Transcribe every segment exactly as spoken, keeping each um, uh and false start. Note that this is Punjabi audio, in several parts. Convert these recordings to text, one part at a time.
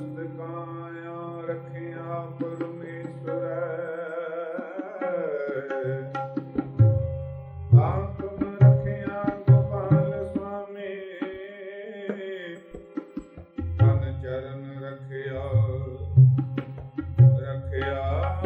ਮਸਤਕਾਇਆ ਰੱਖਿਆ ਪਰਮੇਸ਼ਰ ਆਤਮ ਰੱਖਿਆ ਗੋਪਾਲ ਸੁਆਮੀ ਤਨ ਚਰਨ ਰੱਖਿਆ ਰੱਖਿਆ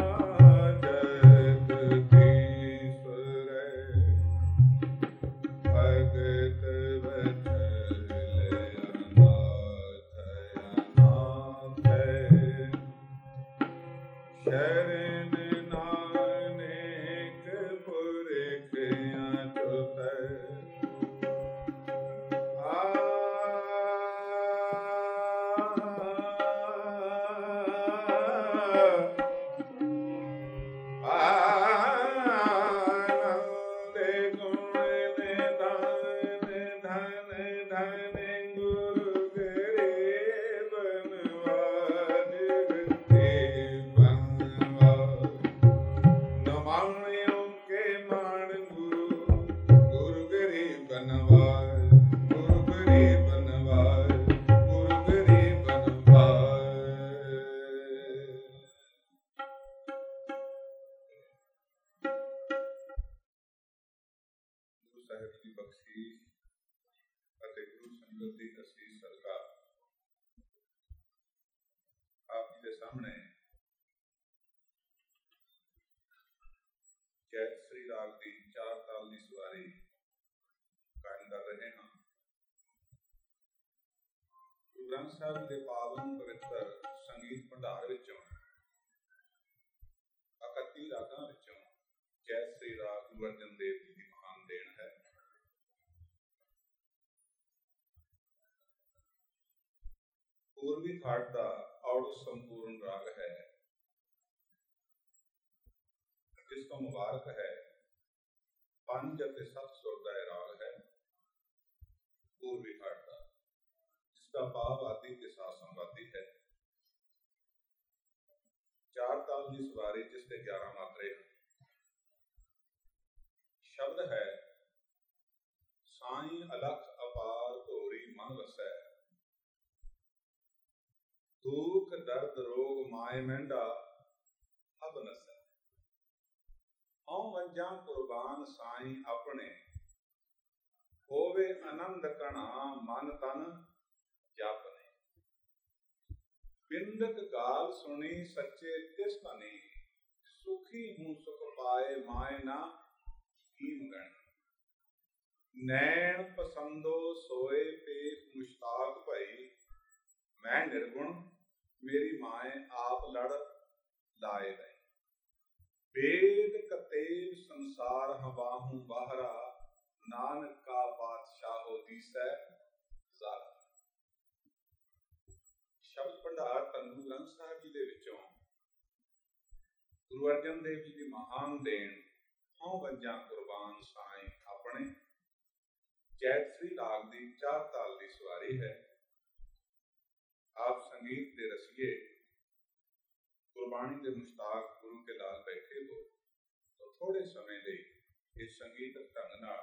ਗ੍ਰੰਥ ਸਾਹਿਬ ਦੇ ਪਾਵਨ ਪਵਿੱਤਰ ਸੰਗੀਤ ਭੰਡਾਰ ਵਿੱਚੋਂ ਇਕੱਤੀ ਰਾਗਾਂ ਵਿੱਚੋਂ ਜੈ ਸ੍ਰੀ ਰਾਗ ਗੁਰੂ ਅਰਜਨ ਦੇਵ ਜੀ ਦੀ ਮਹਾਨ ਦੇਣ ਹੈ। ਪੂਰਬੀ ਘਾਟ ਦਾ ਔੜ ਸੰਪੂਰਨ ਰਾਗ ਹੈ, ਜਿਸ ਤੋਂ ਮੁਬਾਰਕ ਹੈ ਪੰਜ ਅਤੇ ਸੱਤ ਸੁਰ ਦਾ ਰਾਗ ਹੈ ਪੂਰਬੀ ਘਾਟ ਦਾ, ਦਾ ਭਾਵ ਆਦਿ ਤੇ ਸਾਹ ਸੰਵਾਦੀ ਹੈ। ਚਾਰ ਤਾਲ ਦੀ ਸਵਾਰੀ ਜਿਸ ਦੇ ਗਿਆਰਾਂ ਮਾਤਰੇ ਹਨ। ਸ਼ਬਦ ਹੈ ਸਾਈਂ ਅਲਖ ਅਪਾਰ ਧੋਰੀ ਮਨ ਵਸੈ, ਦੁਖ ਦਰਦ ਰੋਗ ਮਾਏ ਮਹਿੰਡਾ ਅਬ ਨਸੈ। ਹਉ ਵੰਜਾਂ ਕੁਰਬਾਨ ਸਾਈਂ ਆਪਣੇ, ਹੋਵੇ ਆਨੰਦ ਕਣਾ ਮਨ ਤਨ ਜਾਪ ਨਹੀਂ। ਬਿੰਦਕ ਗਾਲ ਸੁਣੀ ਸੱਚੇ ਤਿਸ ਤਨੀ, ਸੁਖੀ ਹੂੰ ਸੁਖ ਪਾਏ ਮਾਏ ਨਾ ਕੀਮ ਗਣ। ਨੈਣ ਪਸੰਦੋ ਸੋਏ ਪੇਖ ਮੁਸ਼ਤਾਕ ਭਈ, ਮੈਂ ਨਿਰਗੁਣ ਮੇਰੀ ਮਾਏ ਆਪ ਲੜ ਲਾਏ ਗਏ। ਵੇਦ ਕਤੇਬ ਸੰਸਾਰ ਹਵਾਹੂ ਬਾਹਰਾ, ਨਾਨਕ ਕਾ ਪਾਤਸ਼ਾਹੋ ਦੀਸੈ ਜ਼ਾਰਾ। ਸ਼ਬਦ ਭੰਡਾਰ ਧੰਨ ਗ੍ਰੰਥ ਸਾਹਿਬ ਜੀ ਦੇ ਵਿੱਚੋਂ ਗੁਰੂ ਅਰਜਨ ਦੇਵ ਜੀ ਦੀ ਮਹਾਨ ਦੇਣ ਹਉ ਵੰਜਾਂ ਕੁਰਬਾਨ ਸਾਈਂ ਆਪਣੇ, ਜੈਤ ਸ੍ਰੀ ਰਾਗ ਦੀ ਚਾਰ ਤਾਲ ਦੀ ਸਵਾਰੀ ਹੈ। ਆਪ ਸੰਗੀਤ ਦੇ ਰਸੀਏ ਗੁਰਬਾਣੀ ਦੇ ਮੁਸ਼ਤਾਕ ਗੁਰੂ ਕੇ ਲਾਲ ਬੈਠੇ ਹੋ ਤਾਂ ਥੋੜੇ ਸਮੇਂ ਲਈ ਇਸ ਸੰਗੀਤਕ ਢੰਗ ਨਾਲ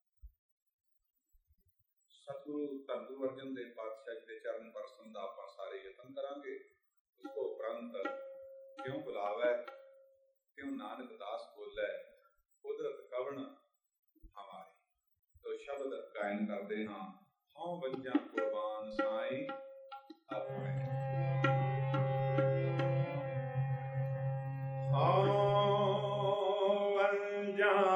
ਸਤਿਗੁਰੂ ਧੰਨ ਗੁਰੂ ਅਰਜਨ ਦੇਵ ਪਾਤਸ਼ਾਹ ਜੀ ਦੇ ਚਰਨ ਪਰਸਨ ਦਾ ਆਪਾਂ ਸਾਰੇ ਯਤਨ ਕਰਾਂਗੇ। ਉਸ ਤੋਂ ਉਪਰੰਤ ਕਿਉਂ ਬੁਲਾਵੈ ਕਿਉਂ ਨਾਨਕ ਦਾਸ ਬੋਲੇ, ਕੁਦਰਤ ਕਵਣ ਹਮਾਰੀ। ਤੋ ਸ਼ਬਦ ਗਾਇਨ ਕਰਦੇ ਹਾਂ ਹਉ ਵੰਜਾਂ ਕੁਰਬਾਨ ਸਾਈਂ ਆਪਣੇ। ਹਉ ਵੰਜਾਂ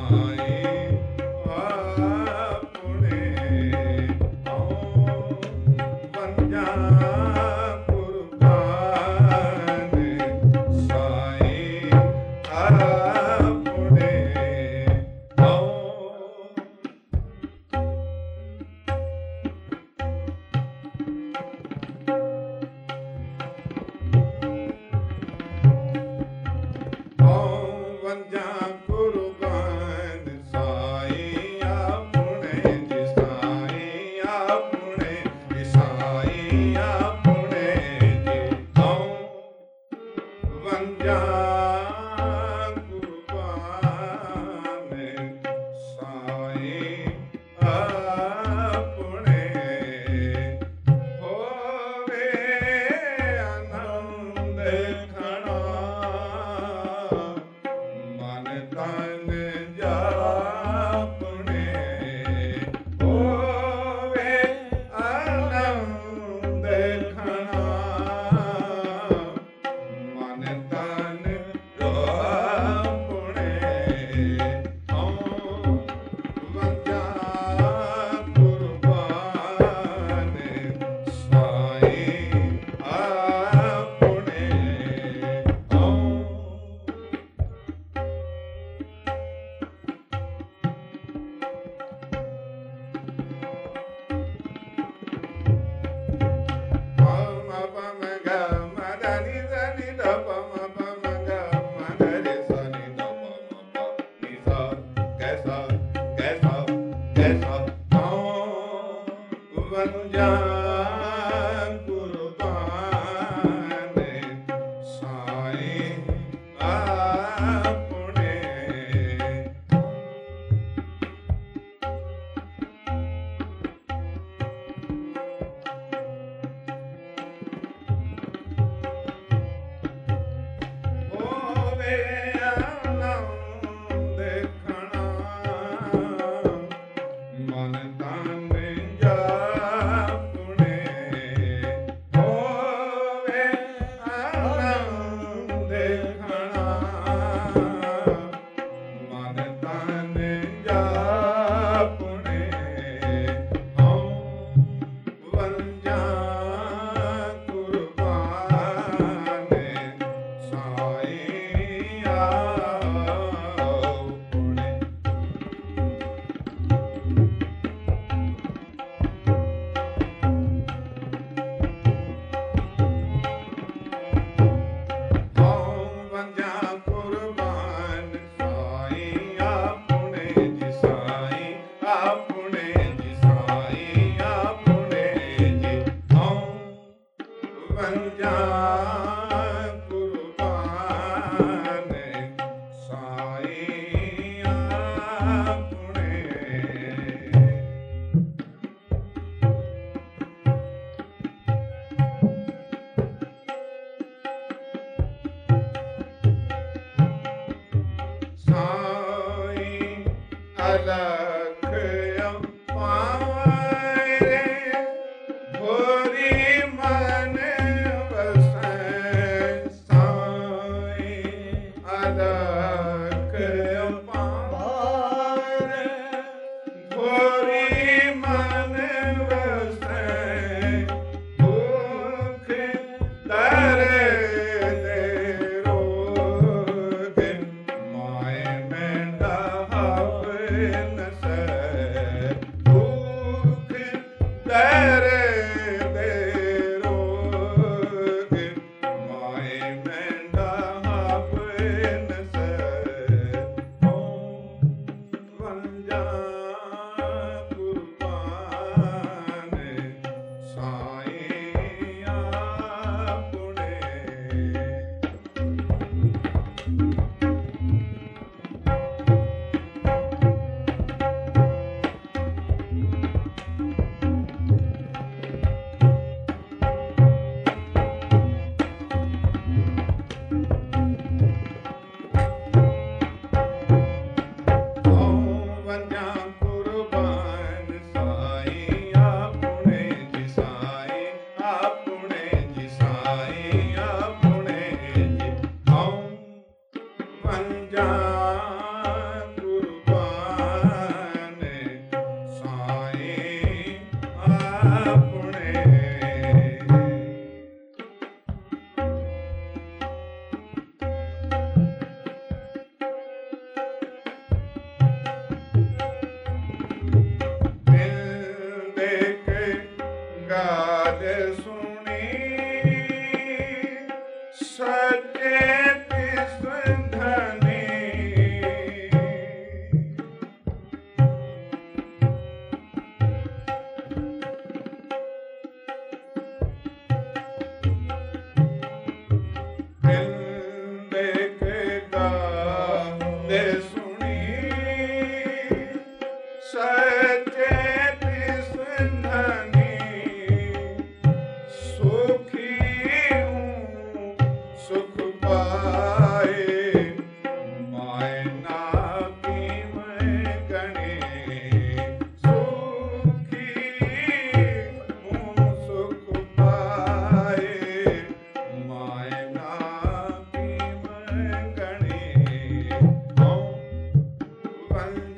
ਪੰਜਾ ਗੁਰਬਾਣੀ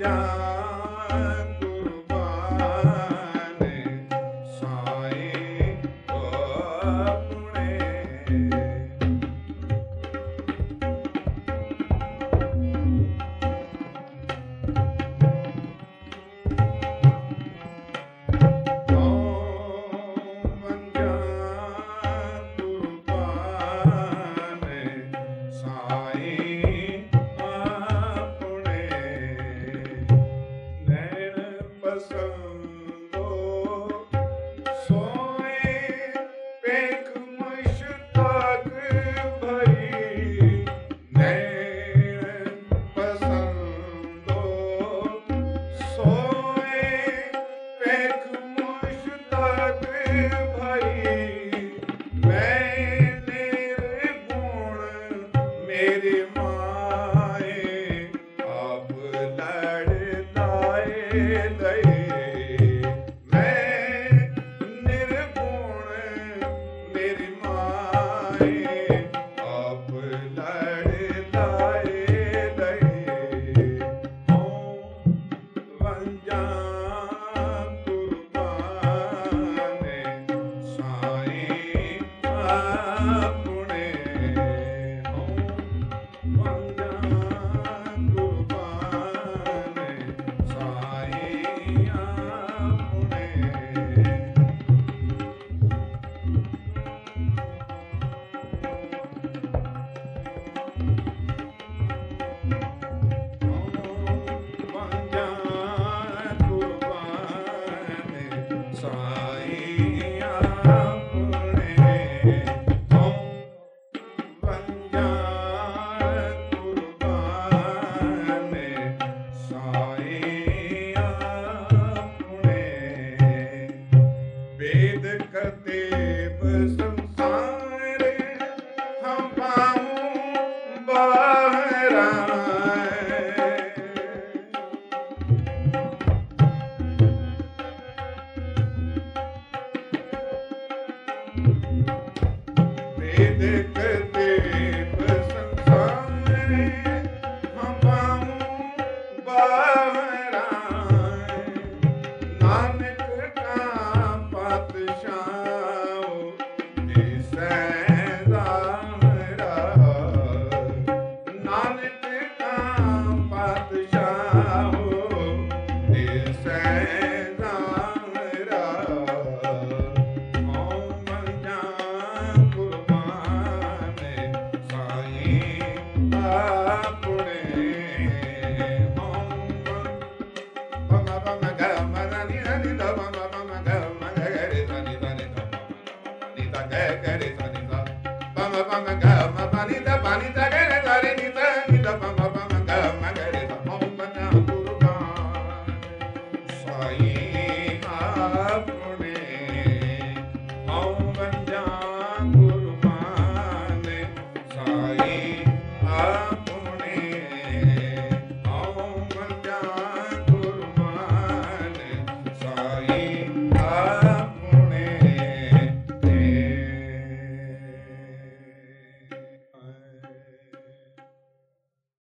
Vedek